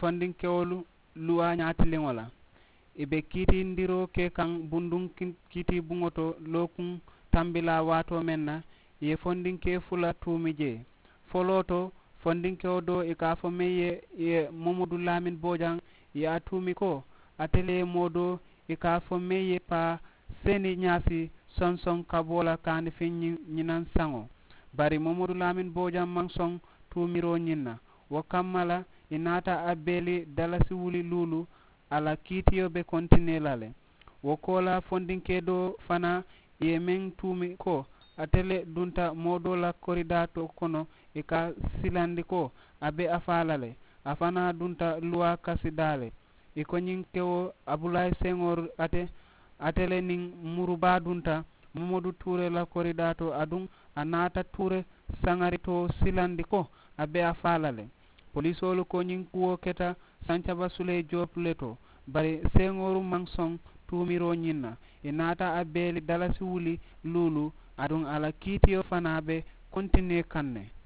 fondin kewolu luwa nyati lengola ibe kiti ndiro ke kan bundun kiti bungoto lokun tambila wato menna ye fondin ke fula tumije foloto fondin ke do e ka fo meye ye Mamadou Lamine Bojang ya tumi ko atele modo e ka fo meye pa seni nyasi sonson kabola kan fin nyinan sango bari Mamadou Lamine Bojang mansong tumiro nyinna wo kammala inata abeli dalasi wuli lulu ala kitiyo be kontine lale wo kola fondinke do fana ye men tumi ko atele dunta modo la koridato kono e ka silandi ko abe afalale afana dunta luwa kasidale e ko nyinkewo Abdoulaye Senghor atele ning muruba dunta Mamadou Touré la koridato adun anata Touré sangari to silandi ko abe afalale polisolu ko nyinkuwo keta Sancaba Sule Diop leto bari Senghor mansong tumiro nyinna inata abeli dalasi wuli lulu adun ala kitiyo fanabe kontine kanne